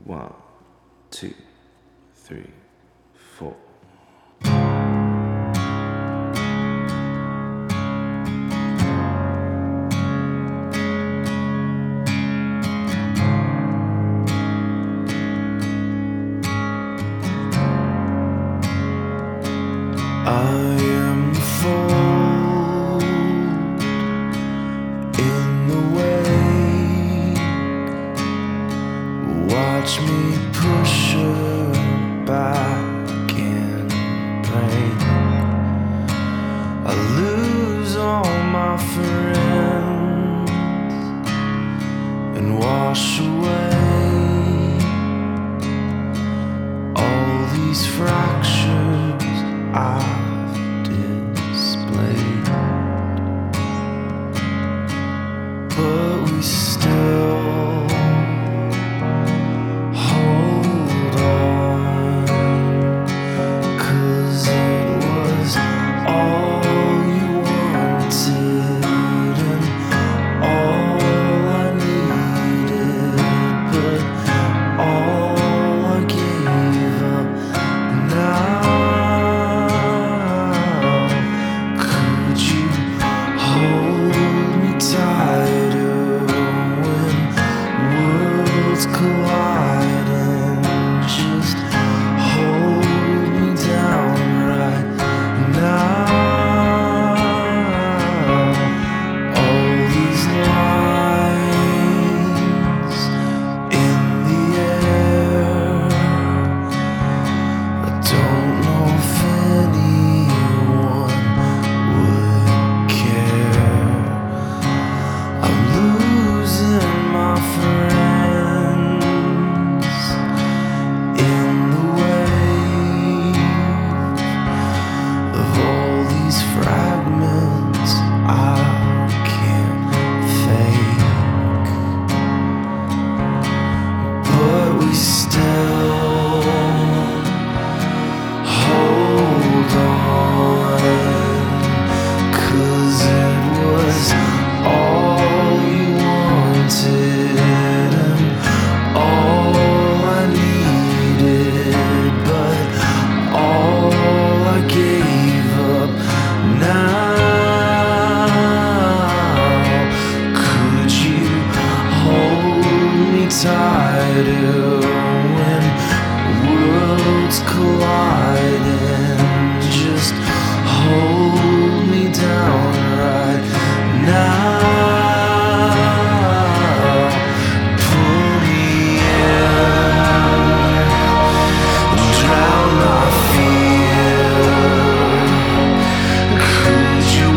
1, 2, 3, 4. I am the fold in the wake. Watch me push her back and break. I lose all my friends and wash away all these fractures I've displayed, but we still hold on, 'cause it was all you wanted and all I needed, but all I gave up now. Colliding, just hold me down right now. All these lines in the air, I don't know if anyone would care. I'm losing my friend fragments I can't fake, but we still hold on, 'cause it was all you wanted and all I needed, but all I gave up now. Could you hold me tighter when worlds colliding? Just hold me down right now. Pull me in, drown my fear. Could you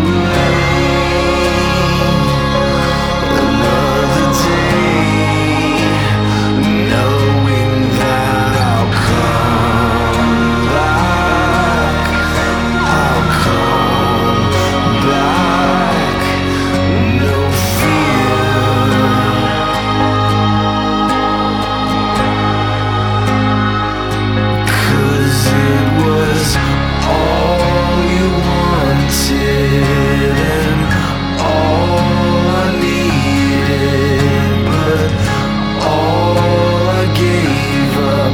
wait another day, knowing that I'll come back? I'll come back, no fear. 'Cause it was all you wanted and all I needed, but all I gave up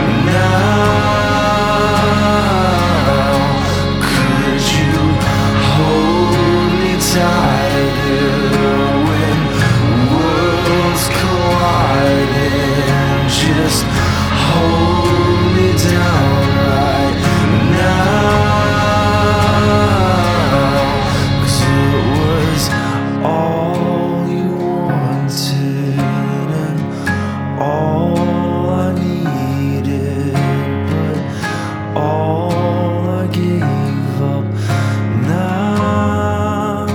now. Could you hold me tighter when worlds colliding? Just hold me down right now. 'Cause it was all you wanted and all I needed, but all I gave up now.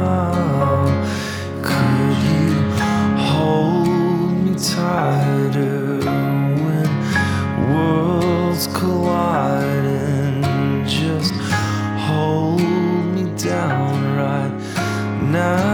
Could you hold me tighter when worlds colliding? Just hold me down right now.